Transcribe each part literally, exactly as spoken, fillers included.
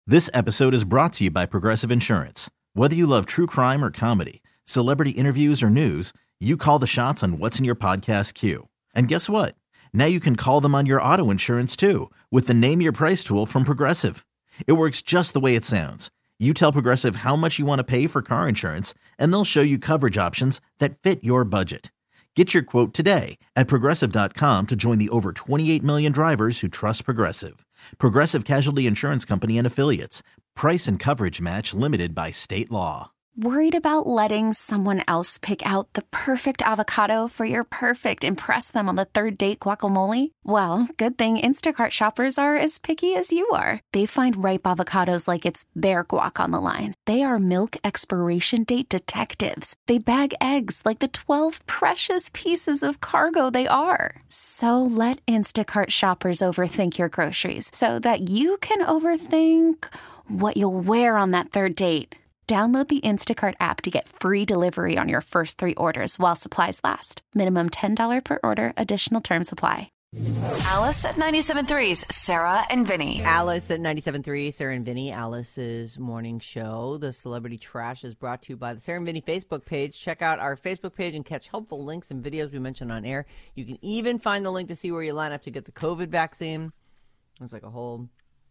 This episode is brought to you by Progressive Insurance. Whether you love true crime or comedy, celebrity interviews or news, you call the shots on what's in your podcast queue. And guess what? Now you can call them on your auto insurance too with the Name Your Price tool from Progressive. It works just the way it sounds. You tell Progressive how much you want to pay for car insurance, and they'll show you coverage options that fit your budget. Get your quote today at Progressive dot com to join the over twenty-eight million drivers who trust Progressive. Progressive Casualty Insurance Company and Affiliates. Price and coverage match limited by state law. Worried about letting someone else pick out the perfect avocado for your perfect impress them on the third date guacamole? Well, good thing Instacart shoppers are as picky as you are. They find ripe avocados like it's their guac on the line. They are milk expiration date detectives. They bag eggs like the twelve precious pieces of cargo they are. So let Instacart shoppers overthink your groceries so that you can overthink what you'll wear on that third date. Download the Instacart app to get free delivery on your first three orders while supplies last. Minimum ten dollars per order. Additional terms apply. Alice at ninety-seven point three's Sarah and Vinny. Alice at ninety-seven point three, Sarah and Vinny, Alice's morning show. The Celebrity Trash is brought to you by the Sarah and Vinny Facebook page. Check out our Facebook page and catch helpful links and videos we mentioned on air. You can even find the link to see where you line up to get the COVID vaccine. It's like a whole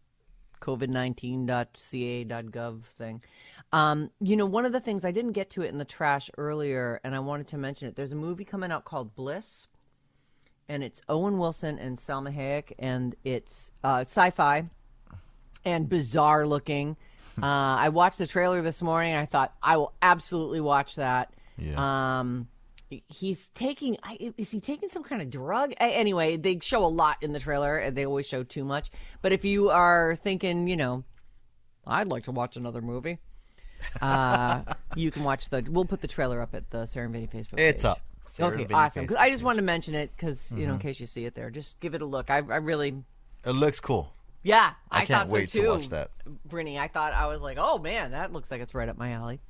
covid nineteen dot c a dot gov thing. Um, you know, one of the things, I didn't get to it in the trash earlier, and I wanted to mention it. There's a movie coming out called Bliss, and it's Owen Wilson and Salma Hayek, and it's uh, sci-fi and bizarre looking. uh, I watched the trailer this morning, and I thought, I will absolutely watch that. Yeah. Um, he's taking, is he taking some kind of drug? Anyway, they show a lot in the trailer, and they always show too much. But if you are thinking, you know, I'd like to watch another movie, uh, you can watch the. We'll put the trailer up at the Sarah and Vinny Facebook page. It's up. Sarah okay, Vinny awesome. Because I just page. wanted to mention it because mm-hmm. you know, in case you see it there, just give it a look. I, I really. It looks cool. Yeah, I, I can't thought wait so too, to watch that. Brinny, I thought I was like, oh man, that looks like it's right up my alley.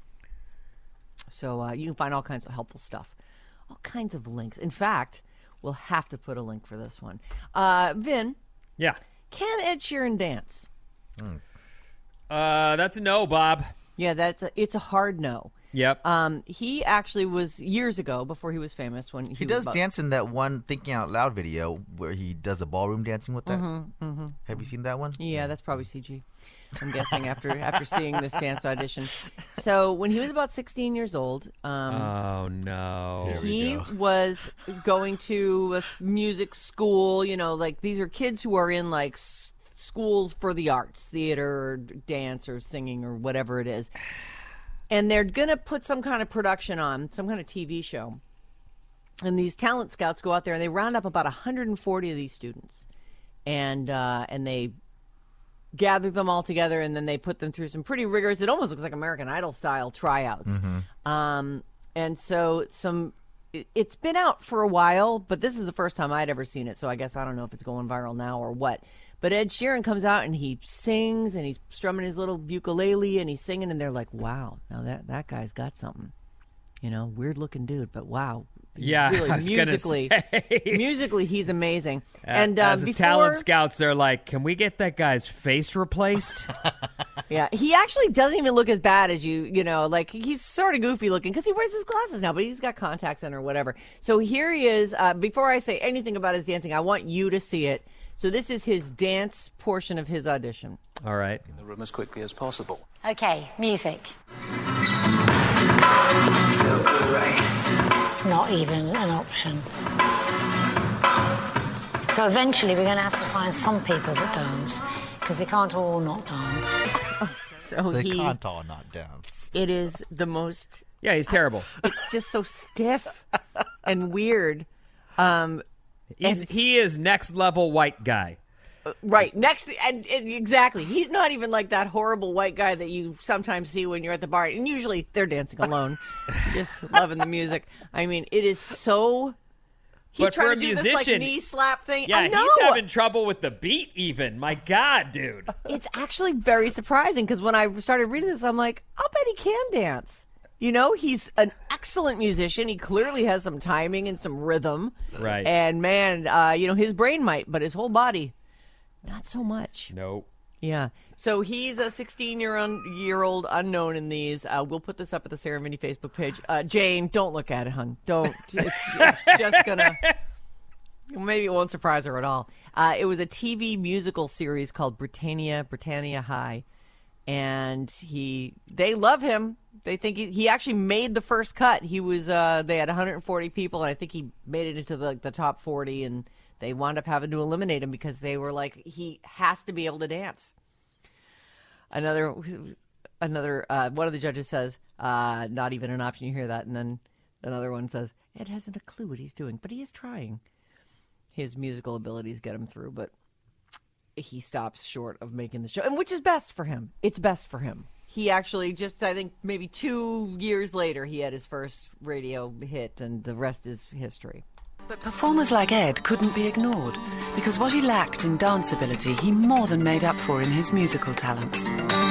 So uh, you can find all kinds of helpful stuff, all kinds of links. In fact, we'll have to put a link for this one. Uh, Vin. Yeah. Can Ed Sheeran dance? Mm. Uh, that's a no, Bob. Yeah, that's a, it's a hard no. Yep. Um, he actually was years ago, before he was famous, when he, he was does about... dance in that one Thinking Out Loud video where he does a ballroom dancing with that. Mm-hmm, mm-hmm. Have you seen that one? Yeah, that's probably C G. I'm guessing after after seeing this dance audition. So when he was about sixteen years old, um, oh no, he was going to a music school. You know, like these are kids who are in like s- schools for the arts, theater, or dance, or singing, or whatever it is. And they're going to put some kind of production on, some kind of T V show. And these talent scouts go out there and they round up about one hundred forty of these students. And uh, and they gather them all together, and then they put them through some pretty rigorous, it almost looks like American Idol style tryouts. Mm-hmm. Um, and so some, it, it's been out for a while, but this is the first time I'd ever seen it. So I guess I don't know if it's going viral now or what. But Ed Sheeran comes out and he sings and he's strumming his little ukulele and he's singing, and they're like, wow, now that, that guy's got something. You know, weird looking dude, but wow. Yeah, really, I was musically, gonna say. musically, he's amazing. Uh, and um, as before, talent scouts, they're like, can we get that guy's face replaced? Yeah, he actually doesn't even look as bad as you, you know, like he's sort of goofy looking because he wears his glasses now, but he's got contacts in or whatever. So here he is. Uh, before I say anything about his dancing, I want you to see it. So this is his dance portion of his audition. All right. In the room as quickly as possible. Okay, music. Not even an option. So eventually we're going to have to find some people that dance, because they can't all not dance. So they he, can't all not dance. It is the most... Yeah, he's terrible. It's just so stiff and weird. Um, he's, and, he is next level white guy. Uh, right. Next, and, and exactly. He's not even like that horrible white guy that you sometimes see when you're at the bar. And usually they're dancing alone, just loving the music. I mean, it is so... He's but trying for a to do musician, this like knee slap thing. Yeah, I know. he's having trouble with the beat even. My God, dude. It's actually very surprising because when I started reading this, I'm like, I'll bet he can dance. You know, he's an excellent musician. He clearly has some timing and some rhythm. Right. And man, uh, you know, his brain might, but his whole body, not so much. Nope. Yeah. So he's a sixteen-year-old unknown in these. Uh, we'll put this up at the Sarah and Vinny Facebook page. Uh, Jane, don't look at it, hun. Don't. It's, it's just going to... Maybe it won't surprise her at all. Uh, it was a T V musical series called Britannia, Britannia High. And he, they love him. They think he, he actually made the first cut. He was, uh, they had one hundred forty people, and I think he made it into the, the top forty, and they wound up having to eliminate him because they were like, he has to be able to dance. Another, another, uh, one of the judges says, uh, not even an option. You hear that. And then another one says, Ed hasn't a clue what he's doing, but he is trying. His musical abilities get him through, but he stops short of making the show, and which is best for him. It's best for him. He actually just, I think, maybe two years later, he had his first radio hit, and the rest is history. But performers like Ed couldn't be ignored, because what he lacked in dance ability, he more than made up for in his musical talents.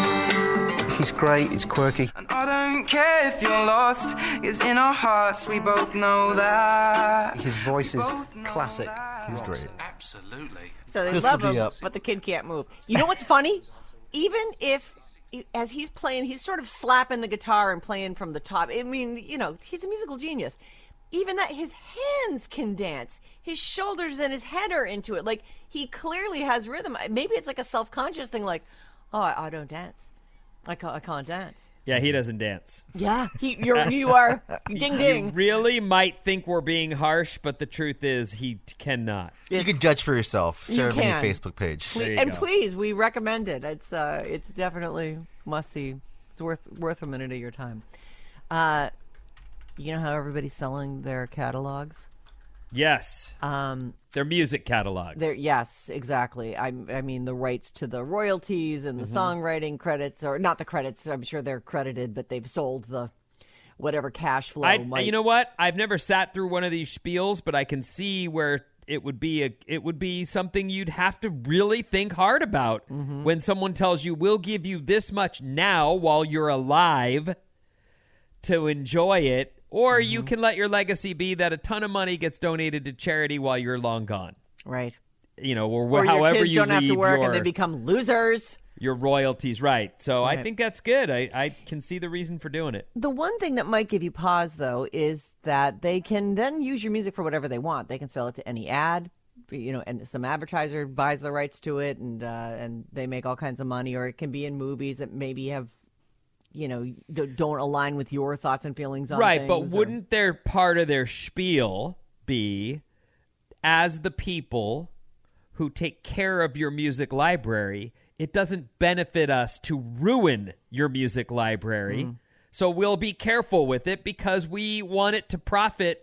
He's great, he's quirky. And I don't care if you're lost, it's in our hearts, we both know that. His voice is classic. He's great. Absolutely. So they Pistol love him, G up. but the kid can't move. You know what's funny? Even if, as he's playing, he's sort of slapping the guitar and playing from the top. I mean, you know, he's a musical genius. Even that, his hands can dance. His shoulders and his head are into it. Like, he clearly has rhythm. Maybe it's like a self-conscious thing, like, oh, I, I don't dance. I can't, I can't dance. Yeah, he doesn't dance. Yeah, he, you're, you are. Ding, ding. You really might think we're being harsh, but the truth is he t- cannot. You can judge for yourself. You Sarah can. Vinny Facebook page. There you And go. please, we recommend it. It's uh, it's definitely must see. It's worth worth a minute of your time. Uh, you know how everybody's selling their catalogs? Yes. Um, Their music catalogs. There, yes, exactly. I, I mean, the rights to the royalties and the Mm-hmm. songwriting credits, or not the credits. I'm sure they're credited, but they've sold the whatever cash flow. I, might... You know what? I've never sat through one of these spiels, but I can see where it would be a it would be something you'd have to really think hard about Mm-hmm. when someone tells you, "We'll give you this much now while you're alive to enjoy it." Or Mm-hmm. you can let your legacy be that a ton of money gets donated to charity while you're long gone. Right. You know, or, Or however your kids you don't have leave to work your, and they become losers. your royalties. Right. So I Right. think that's good. I, I can see the reason for doing it. The one thing that might give you pause, though, is that they can then use your music for whatever they want. They can sell it to any ad, you know, and some advertiser buys the rights to it, and uh, and they make all kinds of money. Or it can be in movies that maybe have, you know, d- don't align with your thoughts and feelings on Right, things. but or- wouldn't their part of their spiel be, as the people who take care of your music library, it doesn't benefit us to ruin your music library, Mm. so we'll be careful with it because we want it to profit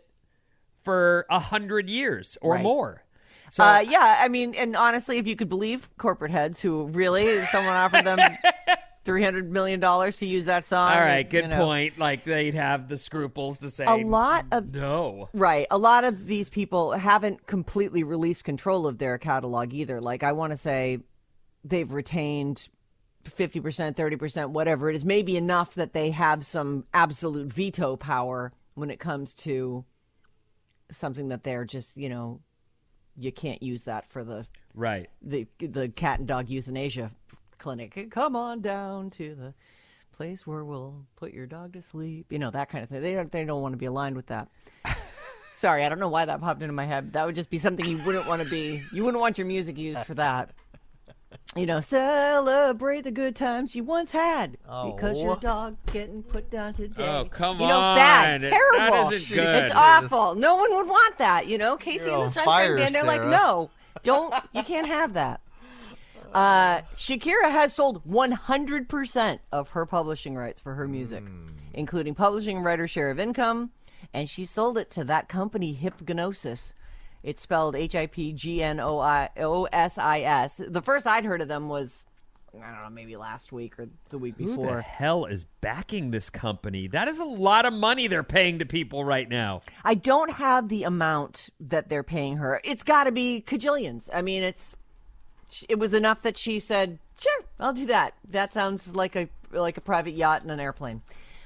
for a hundred years or Right. more. So uh, yeah, I mean, and honestly, if you could believe corporate heads who really, someone offered them three hundred million dollars to use that song. all right, you good know. point. Like they'd have the scruples to say A lot of no. Right. A lot of these people haven't completely released control of their catalog either. Like, I want to say they've retained fifty percent, thirty percent, whatever it is, maybe enough that they have some absolute veto power when it comes to something that they're just, you know, you can't use that for the Right. the the cat and dog euthanasia clinic. Come on down to the place where we'll put your dog to sleep. You know, that kind of thing. They don't they don't want to be aligned with that. Sorry, I don't know why that popped into my head. That would just be something you wouldn't want to be. You wouldn't want your music used for that. You know, celebrate the good times you once had because your dog's getting put down today. Oh, come you know, on. bad, That terrible. isn't good. It's awful. No one would want that. You know, Casey You're and the on Sunshine fire, Band. They're like, Sarah. no, don't. You can't have that. Uh, Shakira has sold one hundred percent of her publishing rights for her music, including publishing and writer share of income, and she sold it to that company, Hipgnosis. It's spelled H I P G N O I O S I S. The first I'd heard of them was, I don't know, maybe last week or the week Who the before. hell is backing this company? That is a lot of money they're paying to people right now. I don't have the amount that they're paying her. It's got to be cajillions. I mean, it's it was enough that she said, "Sure, I'll do that." That sounds like a like a private yacht and an airplane.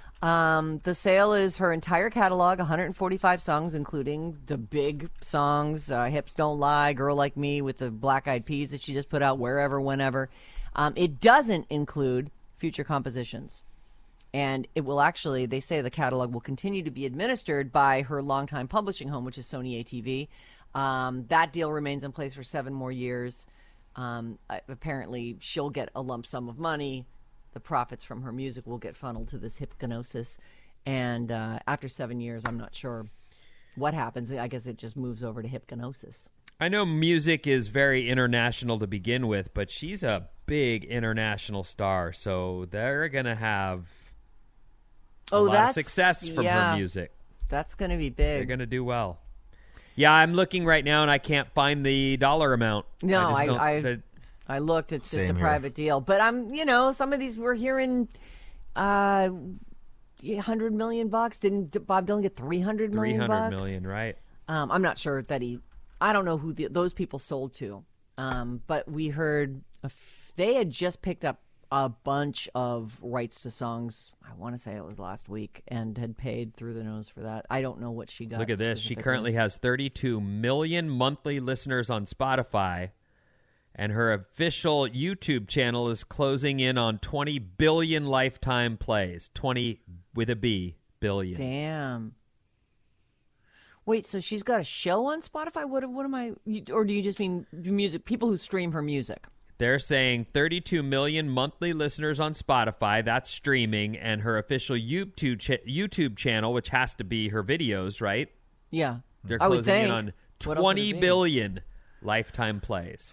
Um, the sale is her entire catalog, one hundred forty-five songs, including the big songs, uh, "Hips Don't Lie," "Girl Like Me" with the Black Eyed Peas that she just put out, "Wherever, Whenever." Um, it doesn't include future compositions. And it will actually, they say the catalog will continue to be administered by her longtime publishing home, which is Sony A T V. Um, that deal remains in place for seven more years. Um, apparently, she'll get a lump sum of money. The profits from her music will get funneled to this Hipgnosis. And uh, after seven years, I'm not sure what happens. I guess it just moves over to Hipgnosis. I know music is very international to begin with, but she's a big international star, so they're going to have a oh, lot that's, of success from yeah, her music. That's going to be big. They're going to do well. Yeah, I'm looking right now, and I can't find the dollar amount. No, I, just don't, I, I, the, I looked. It's just Same a here. private deal. But I'm, you know, some of these we're hearing uh, one hundred million bucks. Didn't Bob Dylan get three hundred million three hundred bucks? million, right? Um, I'm not sure that he, I don't know who the, those people sold to. Um, but we heard a f- they had just picked up a bunch of rights to songs. I want to say it was last week, and had paid through the nose for that. I don't know what she got. Look at this. She specifically. currently has thirty-two million monthly listeners on Spotify, and her official YouTube channel is closing in on twenty billion lifetime plays. twenty with a B, billion. Damn. Wait, so she's got a show on Spotify? What? What am I? you- Or do you just mean music? People who stream her music. They're saying thirty-two million monthly listeners on Spotify. That's streaming, and her official YouTube ch- YouTube channel, which has to be her videos, right? Yeah, They're I would closing in think. on What else would it twenty be? billion lifetime plays.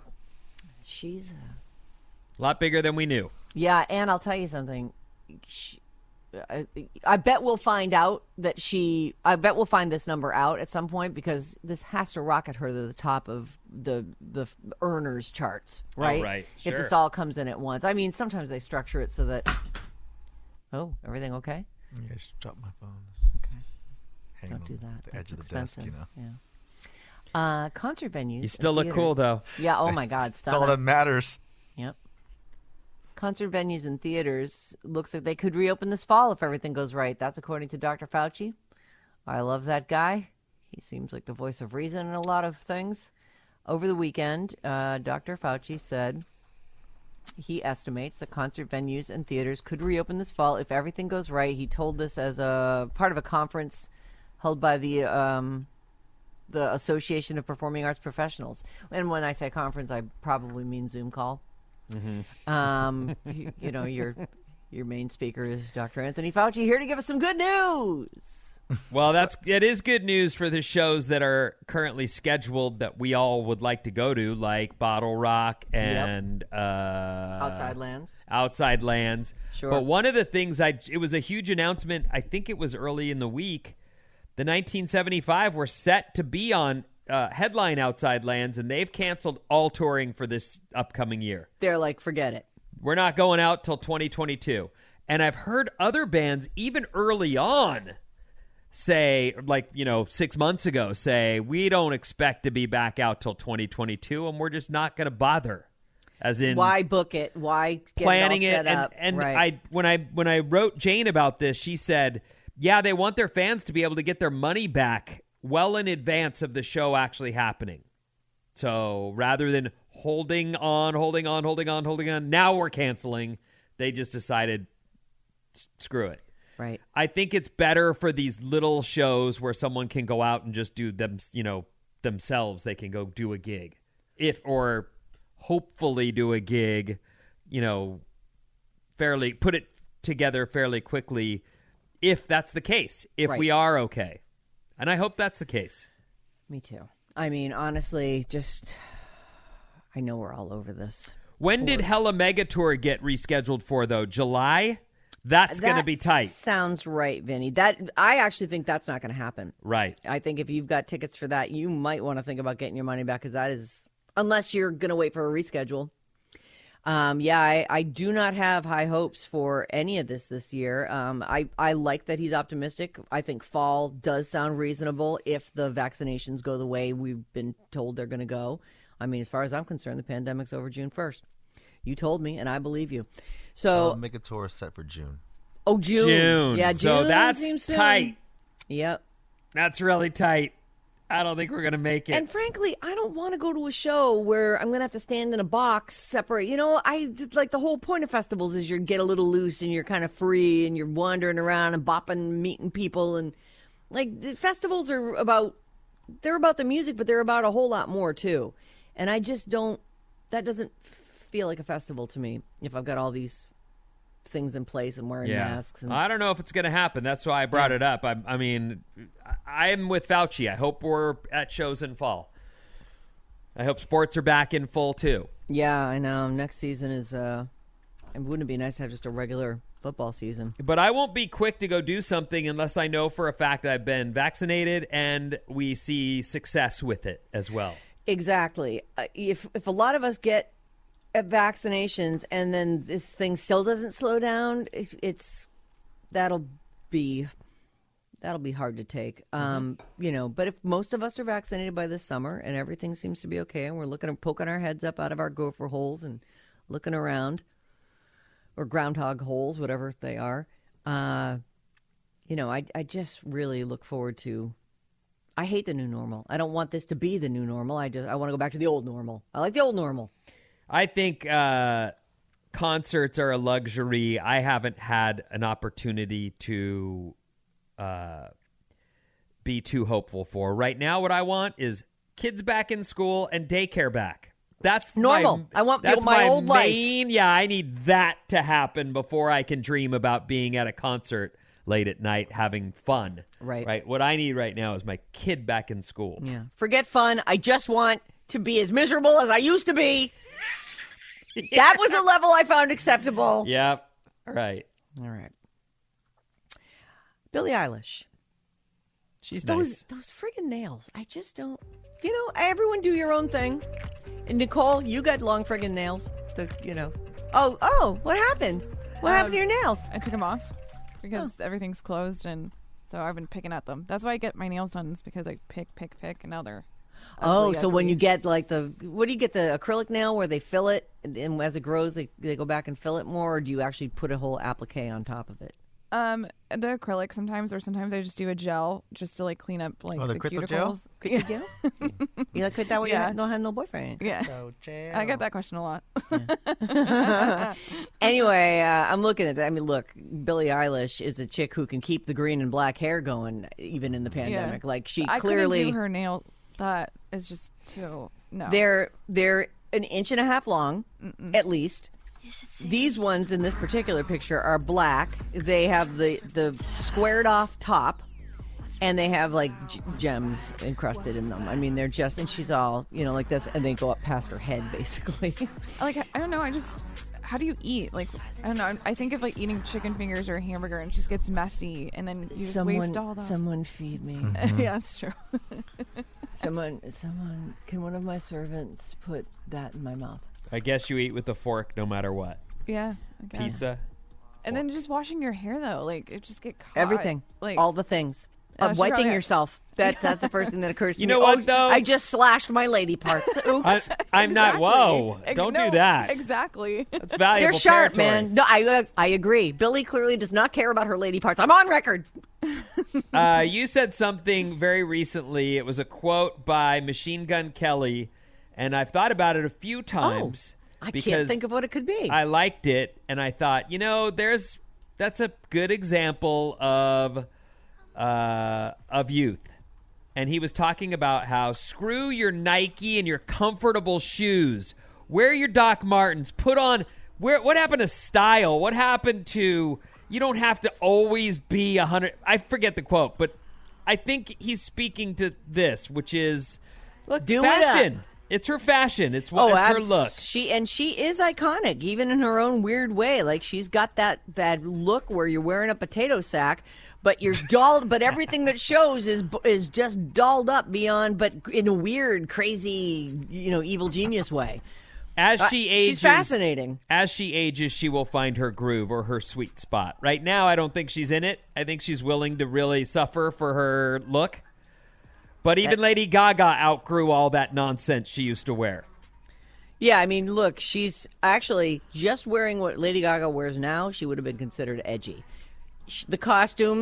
She's a... A lot bigger than we knew. Yeah, and I'll tell you something. She, I, I bet we'll find out that she. I bet we'll find this number out at some point, because this has to rocket her to the top of the the earners charts, right? Oh, right, If sure. this all comes in at once. I mean, sometimes they structure it so that. Oh, everything okay? Yeah, I just dropped my phone. Okay. Hanging Don't do on that. the That's edge of the expensive. desk, you know. Yeah. Uh, concert venues. You still and look cool, theaters. though. Yeah. Oh my God. It's Stop all it. that matters. Yep. Concert venues and theaters looks like they could reopen this fall if everything goes right. That's according to Doctor Fauci. I love that guy. He seems like the voice of reason in a lot of things. Over the weekend, uh, Doctor Fauci said he estimates that concert venues and theaters could reopen this fall if everything goes right. He told this as a part of a conference held by the um, the Association of Performing Arts Professionals. And when I say conference, I probably mean Zoom call. Mm-hmm. Um, you, you know, your your main speaker is Doctor Anthony Fauci, here to give us some good news. Well, that's it is good news for the shows that are currently scheduled that we all would like to go to, like Bottle Rock and uh, Outside Lands. Outside Lands. Sure. But one of the things I it was a huge announcement. I think it was early in the week. The nineteen seventy-five were set to be on uh, headline Outside Lands, and they've canceled all touring for this upcoming year. They're like, forget it. We're not going out till twenty twenty-two. And I've heard other bands, even early on, say, like, you know, six months ago, say, we don't expect to be back out till twenty twenty-two, and we're just not going to bother. As in, Why book it? Why get planning it all it? set And, up? and right. I when I when I wrote Jane about this, she said, yeah, they want their fans to be able to get their money back well in advance of the show actually happening. So rather than holding on, holding on, holding on, holding on, now we're canceling, they just decided, screw it. Right. I think it's better for these little shows where someone can go out and just do them, you know, themselves. They can go do a gig, if or hopefully do a gig, you know, fairly put it together fairly quickly. If that's the case, if Right. we are okay, and I hope that's the case. Me too. I mean, honestly, just I know we're all over this. When did Hella Mega Tour get rescheduled for, though? July? That's going to That be tight. Sounds right, Vinny. That I actually think that's not going to happen. Right. I think if you've got tickets for that, you might want to think about getting your money back, because that is, unless you're going to wait for a reschedule. Um, yeah, I, I do not have high hopes for any of this this year. Um, I, I like that he's optimistic. I think fall does sound reasonable if the vaccinations go the way we've been told they're going to go. I mean, as far as I'm concerned, the pandemic's over June first. You told me, and I believe you. So, Uh, Mega Tour is set for June. oh, June. June. Yeah, June So that's seems soon. tight. Yep. That's really tight. I don't think we're going to make it. And frankly, I don't want to go to a show where I'm going to have to stand in a box separate. You know, I like the whole point of festivals is you get a little loose and you're kind of free and you're wandering around and bopping, meeting people. And like the festivals are about, they're about the music, but they're about a whole lot more too. And I just don't, that doesn't feel like a festival to me if I've got all these things in place and wearing yeah. masks. And... I don't know if it's going to happen. That's why I brought yeah. it up. I, I mean, I'm with Fauci. I hope we're at shows in fall. I hope sports are back in full too. Yeah, I know. Next season is, uh, it wouldn't it be nice to have just a regular football season? But I won't be quick to go do something unless I know for a fact I've been vaccinated and we see success with it as well. Exactly. Uh, if if a lot of us get at vaccinations and then this thing still doesn't slow down, it's, it's that'll be that'll be hard to take. Mm-hmm. Um, you know, but if most of us are vaccinated by this summer and everything seems to be okay and we're looking at poking our heads up out of our gopher holes and looking around, or groundhog holes, whatever they are, uh, you know, I I just really look forward to. I hate the new normal. I don't want this to be the new normal. I just I want to go back to the old normal. I like the old normal. I think uh, concerts are a luxury I haven't had an opportunity to uh, be too hopeful for. Right now, what I want is kids back in school and daycare back. That's normal. My, I want that's my, my old main, life. Yeah, I need that to happen before I can dream about being at a concert late at night having fun. Right. Right. What I need right now is my kid back in school. Yeah. Forget fun. I just want to be as miserable as I used to be. Yeah. That was the level I found acceptable. Yep. Right. All right. Billie Eilish. She's those, nice. Those friggin' nails. I just don't. You know, everyone do your own thing. And Nicole, you got long friggin' nails. The, you know. Oh, oh, what happened? What um, happened to your nails? I took them off because oh. everything's closed, and so I've been picking at them. That's why I get my nails done, is because I pick, pick, pick, and now they're. Oh, ugly, so ugly. When you get like the, what do you get, the acrylic nail where they fill it, and, and as it grows, they they go back and fill it more, or do you actually put a whole applique on top of it? Um, the acrylic sometimes, or sometimes I just do a gel just to like clean up like oh, the, the cuticles. Gel? Yeah. Gel? You like quit that way? Yeah. You don't have no boyfriend. Yeah, so I get that question a lot. Yeah. Anyway, uh, I'm looking at that. I mean, look, Billie Eilish is a chick who can keep the green and black hair going even in the pandemic. Yeah. Like she I clearly couldn't do her nail. That is just too no. They're they're an inch and a half long, Mm-mm. at least. These ones in this particular picture are black. They have the, the squared off top, and they have like g- gems encrusted in them. I mean, they're just, and she's all, you know, like this, and they go up past her head, basically. Like, I don't know, I just, how do you eat? Like, I don't know, I think of like eating chicken fingers or a hamburger, and it just gets messy, and then you just someone, waste all that. Someone feed me. Mm-hmm. Yeah, that's true. someone, someone, can one of my servants put that in my mouth? I guess you eat with a fork no matter what. Yeah. I guess. Pizza. And then just washing your hair, though. Like, it just get caught. Everything. Like all the things. Uh, uh, wiping probably, yourself. That, that's the first thing that occurs to you me. You know what, oh, though? I just slashed my lady parts. Oops. I, I'm exactly. not. Whoa. Don't no, do that. Exactly. That's valuable They're sharp, territory. man. No, I, uh, I agree. Billie clearly does not care about her lady parts. I'm on record. uh, you said something very recently. It was a quote by Machine Gun Kelly, and I've thought about it a few times. Oh. I because can't think of what it could be. I liked it, and I thought, you know, there's that's a good example of uh, of youth. And he was talking about how screw your Nike and your comfortable shoes. Wear your Doc Martens. Put on where what happened to style? What happened to you don't have to always be a hundred I forget the quote, but I think he's speaking to this, which is look, Do fashion. It up. It's her fashion. It's what oh, it's abs- her look. She and she is iconic, even in her own weird way. Like she's got that that look where you're wearing a potato sack, but you're dolled. But everything that shows is is just dolled up beyond, but in a weird, crazy, you know, evil genius way. As she uh, ages, she's fascinating. As she ages, she will find her groove or her sweet spot. Right now, I don't think she's in it. I think she's willing to really suffer for her look. But even Lady Gaga outgrew all that nonsense she used to wear. Yeah, I mean, look, she's actually just wearing what Lady Gaga wears now. She would have been considered edgy. The costumes,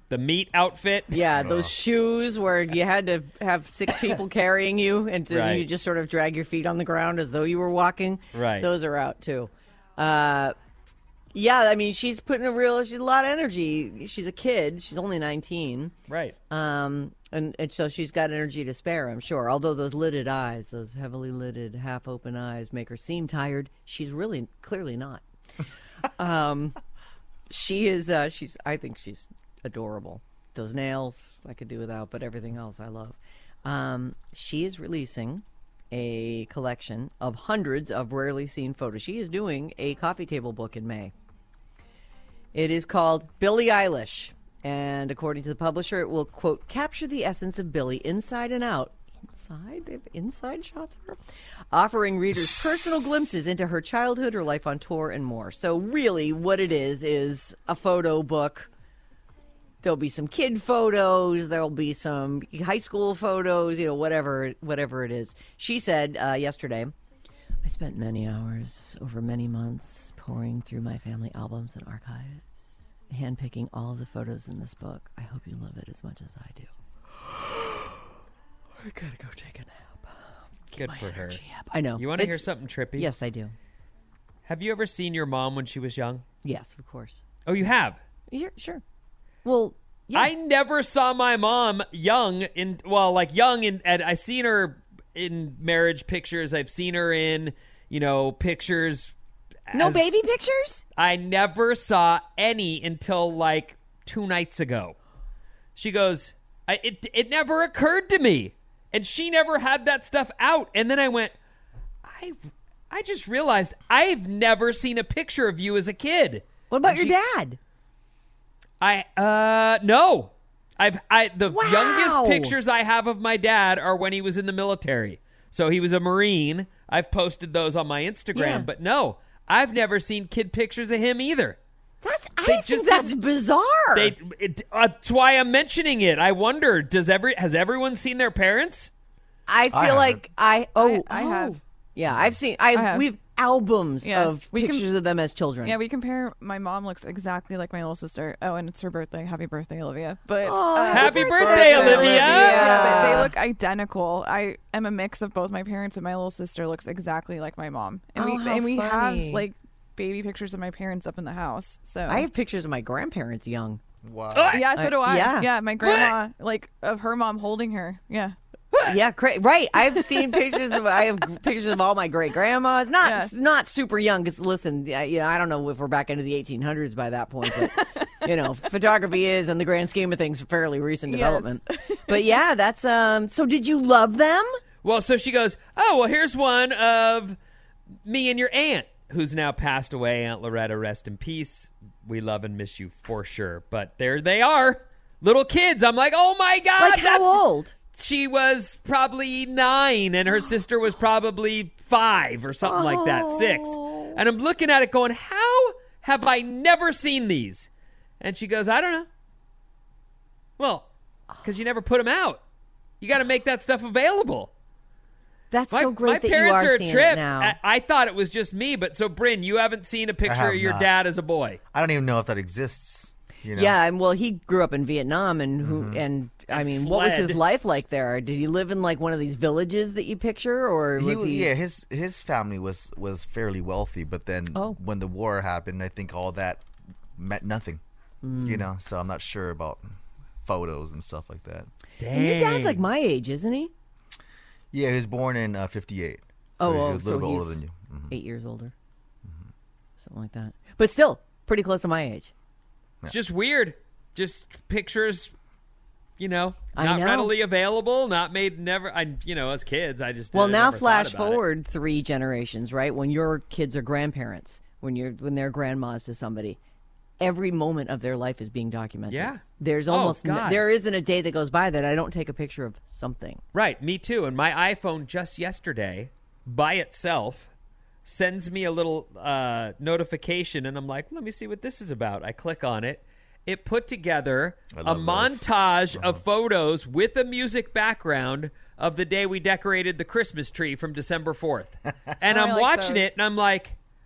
the meat outfit. Yeah, those shoes where you had to have six people carrying you, and to, Right. you just sort of drag your feet on the ground as though you were walking. Right. Those are out too. Uh, yeah, I mean, she's putting a real, she's a lot of energy. She's a kid. She's only nineteen. Right. Um, and, and so she's got energy to spare, I'm sure. Although those lidded eyes, those heavily lidded, half-open eyes make her seem tired. She's really, clearly not. um, she is, uh, she's, I think she's adorable. Those nails I could do without, but everything else I love. Um, she is releasing a collection of hundreds of rarely seen photos. She is doing a coffee table book in May. It is called Billie Eilish, and according to the publisher, it will, quote, capture the essence of Billie inside and out. Inside? They have inside shots of her? Offering readers personal glimpses into her childhood, her life on tour, and more. So really what it is is a photo book. There'll be some kid photos. There'll be some high school photos, you know, whatever whatever it is. She said uh, yesterday, I spent many hours over many months poring through my family albums and archives, handpicking all of the photos in this book. I hope you love it as much as I do. I gotta go take a nap. Get Good my for her. energy up. I know. You want to hear It's- something trippy? Yes, I do. Have you ever seen your mom when she was young? Yes, of course. Oh, you have? Yeah, sure. Well, yeah. I never saw my mom young in well, like young in and I seen her in marriage pictures. I've seen her in, you know, pictures. No as- baby pictures? I never saw any until like two nights ago. She goes, I, it it never occurred to me. And she never had that stuff out. And then I went, I I just realized I've never seen a picture of you as a kid. What about And your she- dad? I uh no. I've I the Wow. youngest pictures I have of my dad are when he was in the military. So he was a Marine. I've posted those on my Instagram, Yeah. but no, I've never seen kid pictures of him either. That's I They think just that's didn't- bizarre. They it, uh, that's why I'm mentioning it. I wonder, does every has everyone seen their parents? I feel I haven't. like I oh I- I oh. have. Yeah, I've seen I I have. we've albums Yeah, of we can- pictures of them as children. Yeah, we compare. My mom looks exactly like my little sister. Oh, and it's her birthday. Happy birthday, Olivia! But Oh, uh, Happy birthday, birthday, Olivia! Olivia. yeah, but they look identical. I am a mix of both my parents, and my little sister looks exactly like my mom. And Oh, we how and we funny. have like baby pictures of my parents up in the house. So I have pictures of my grandparents young. Wow. yeah, so do I. yeah. yeah, my grandma, like of her mom holding her. Yeah. Yeah, cra- right. I've seen pictures of I have pictures of all my great grandmas. Not Yeah. not super young. Because listen, I, you know, I don't know if we're back into the eighteen hundreds by that point, but you know, photography is, in the grand scheme of things, fairly recent Yes. development. But yeah, that's um. So did you love them? Well, so she goes, oh, well, here's one of me and your aunt, who's now passed away. Aunt Loretta, rest in peace. We love and miss you for sure. But there they are, little kids. I'm like, oh my God. Like how that's- old? She was probably nine, and her sister was probably five or something like that, six. And I'm looking at it going, how have I never seen these? And she goes, I don't know. Well, because you never put them out. You got to make that stuff available. That's My, so great my that parents you are are a seeing trip. it now. I, I thought it was just me, but so Bryn, you haven't seen a picture have of your not. dad as a boy. I don't even know if that exists. You know? Yeah, and well, he grew up in Vietnam, and who, Mm-hmm. and I And mean, what was his fled. life like there? Did he live in like one of these villages that you picture, or He, was he? yeah, his his family was was fairly wealthy, but then Oh. when the war happened, I think all that meant nothing. Mm. You know, so I'm not sure about photos and stuff like that. And your dad's like my age, isn't he? Yeah, he was born in uh, fifty-eight. Oh, so he's oh, a little so bit he's older than you. Mhm. eight years older, something like that. But still, pretty close to my age. It's just weird. Just pictures, you know, I not know. readily available, not made, never, I, you know, as kids, I just Well, I now never flash thought about it. forward three generations, right? When your kids are grandparents, when you're when they're grandmas to somebody, every moment of their life is being documented. Yeah. There's Oh, almost n- God. there isn't a day that goes by that I don't take a picture of something. Right, me too. And my iPhone just yesterday, by itself, sends me a little uh, notification, and I'm like, let me see what this is about. I click on it. It put together I a love those. montage Uh-huh. of photos with a music background of the day we decorated the Christmas tree from December fourth. And Oh, I I'm like watching those. it, and I'm like,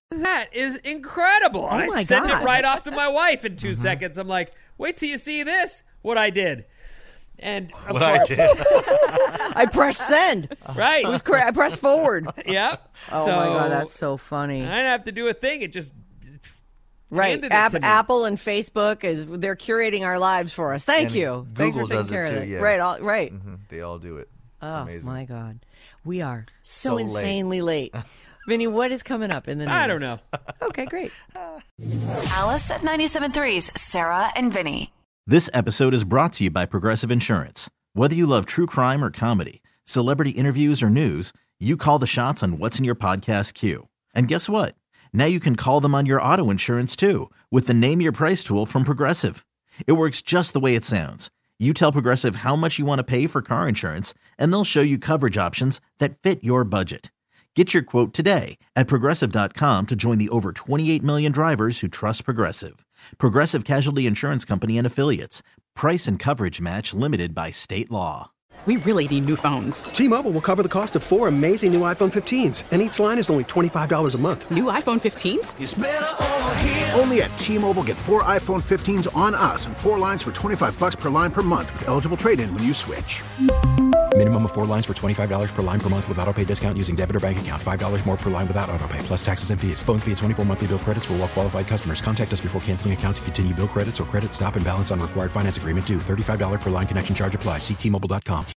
That is incredible. And Oh my I send God. it right off to my wife in two mm-hmm. seconds. I'm like, wait till you see this, what I did. And of what course, I did. I pressed send. Right. It was correct. I pressed forward. Yeah. Oh, so, my God. That's so funny. I didn't have to do a thing. It just Right. handed it App, to me. Apple and Facebook, is they're curating our lives for us. Thank And you. Thanks Google for taking does care it of too, that. yeah. Right. All, right. Mm-hmm. They all do it. It's oh, amazing. my God. We are so, So late. insanely late. Vinny, what is coming up in the news? I don't know. Okay, great. Alice at ninety-seven point three's Sarah and Vinny. This episode is brought to you by Progressive Insurance. Whether you love true crime or comedy, celebrity interviews or news, you call the shots on what's in your podcast queue. And guess what? Now you can call them on your auto insurance too with the Name Your Price tool from Progressive. It works just the way it sounds. You tell Progressive how much you want to pay for car insurance, and they'll show you coverage options that fit your budget. Get your quote today at Progressive dot com to join the over twenty-eight million drivers who trust Progressive. Progressive Casualty Insurance Company and Affiliates. Price and coverage match limited by state law. We really need new phones. T-Mobile will cover the cost of four amazing new iPhone fifteens, and each line is only twenty-five dollars a month. New iPhone fifteens? It's better over here. Only at T-Mobile, get four iPhone fifteens on us and four lines for twenty-five dollars per line per month with eligible trade-in when you switch. Minimum of four lines for twenty-five dollars per line per month with autopay discount using debit or bank account. five dollars more per line without autopay, plus taxes and fees. Phone fee at twenty-four monthly bill credits for well-qualified customers. Contact us before canceling account to continue bill credits or credit stop and balance on required finance agreement due. thirty-five dollars per line connection charge applies. See T Mobile dot com.